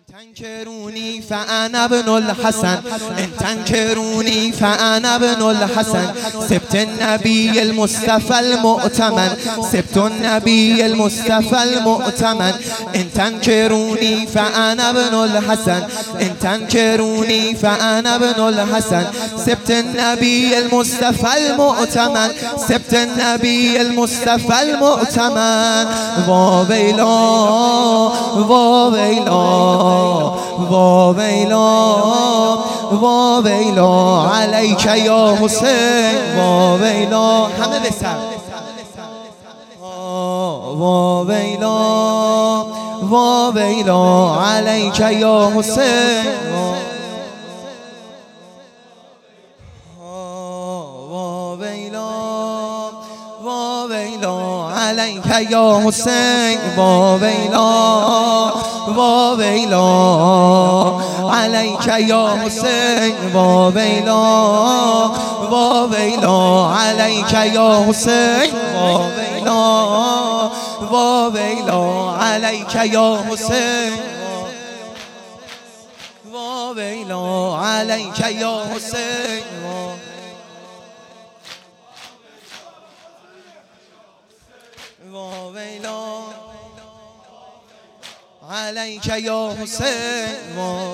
تنكروني فأنا ابن الحسن، إن تنكروني فأنا ابن الحسن، سبت النبي المصطفى المؤتمن، سبت النبي المصطفى المؤتمن. إن تنكروني فأنا ابن الحسن، إن تنكروني فأنا ابن الحسن، سبت النبي المصطفى المؤتمن، سبت النبي المصطفى المؤتمن. وويلا وويلا وويلا وويلا عليك يا حسين، وويلا همه بسر، وويلا وويلا عليك يا حسين، وويلا وويلا عليك يا حسين، وويلا وويلا عليك يا حسين، وويلا وويلا عليك يا حسين، وويلا وويلا عليك يا حسين، وويلا عليك يا حسين، وويلا عليك يا حسين،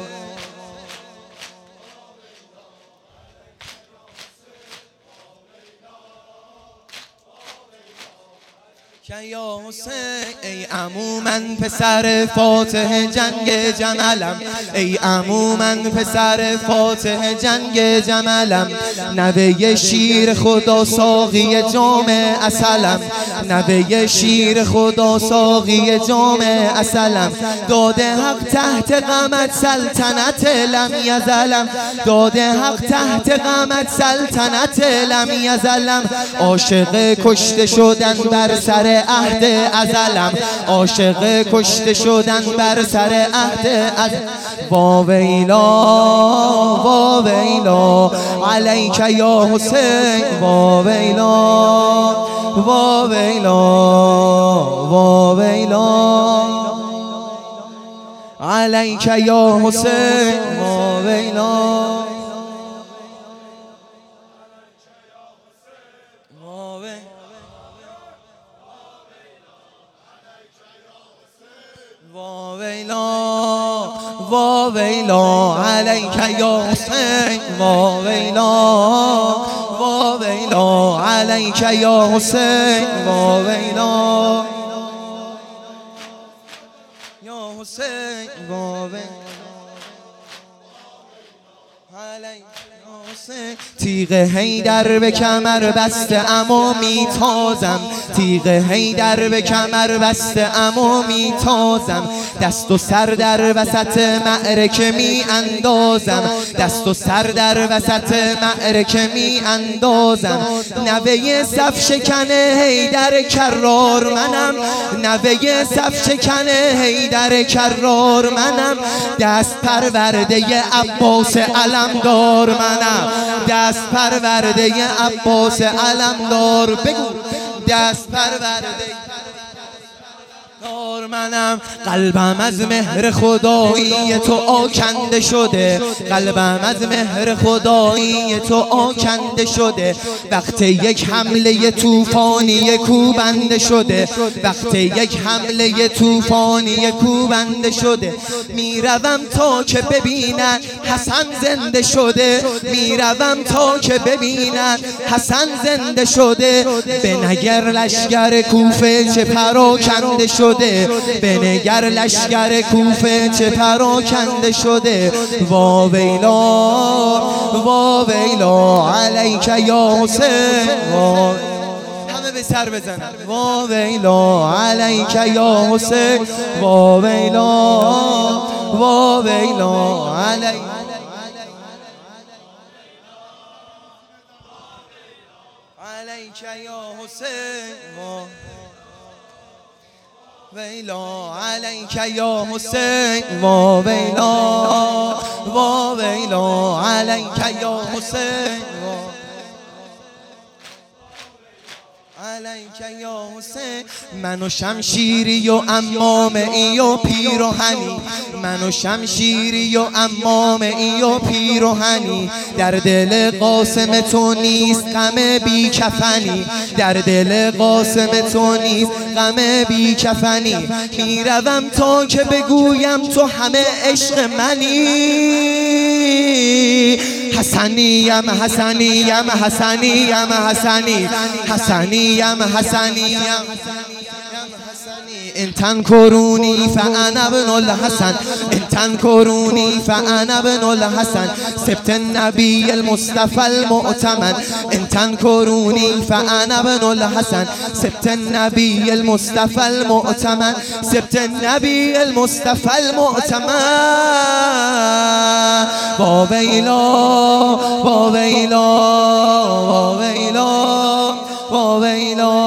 یا حسین. ای عمو من پسر فاتح جنگ جملم، ای عمو من پسر فاتح جنگ جملم، نوه شیر خدا ساقی جام عسلم، نوه شیر خدا ساقی جام عسلم. داده حق تحت قامت سلطنت لم یزلم، داده حق تحت قامت سلطنت لم یزلم. عاشق کشته شدن بر سر عهد ازلم، عاشق کشته شدن بر سر عهد ازلم. واویلا واویلا علیک یا حسین، واویلا واویلا واویلا علیک یا حسین، واویلا واویلا واویلا علیک یا حسین، واویلا واویلا علیک یا حسین، واویلا یا حسین، واویلا علیک یا حسین. تیغ حیدر به کمر بسته اما میتازم، تیغ حیدر به کمر بسته اما میتازم. دست و سر در وسط معرکه می اندازم، دست و سر در وسط معرکه می اندازم. نوه صف شکن حیدر کرار منم، نوه صف شکن حیدر کرار منم. دست پرورده عباس علمدار منم، دست پرورده عباس علمدار. بگو دست پرورده منم. قلبم از مهر خدایی تو آکنده شده، قلبم از مهر خدایی تو آکنده شده. وقت یک حمله طوفانی کوبنده شده، وقت یک حمله طوفانی کوبنده شده. میروم تا که ببینن حسن زنده شده، میروم تا که ببینن حسن زنده شده. بنگر لشگر کوفه چه پراکنده شده، بنگر لشگر کوفه چه پراکنده شده. واویلا واویلا علیک یا حسین، همه به سر بزنن. واویلا علیک یا حسین، واویلا واویلا علیک یا حسین، ویلا علیک یا حسین، واویلا واویلا علیک یا حسین، علیک یا حسین. من و شمشیری و عمامه و پیراهنی، من و شمشیری و عمامه و پیراهنی. در دل قاسم تو نیست غم بی کفنی، در دل قاسم تو نیست غم بی کفنی. میروم تا که بگویم تو همه عشق منی. حسنیم حسنیم حسنیم حسنی، حسنیم حسنیم إن تنكروني فأنا ابن الحسن، إن تنكروني فأنا ابن الحسن. سبت النبي المصطفى المؤتمن، إن تنكروني فأنا ابن الحسن. سبت النبي المصطفى المؤتمن، سبت النبي المصطفى المؤتمن. وويلا وويلا وويلا وويلا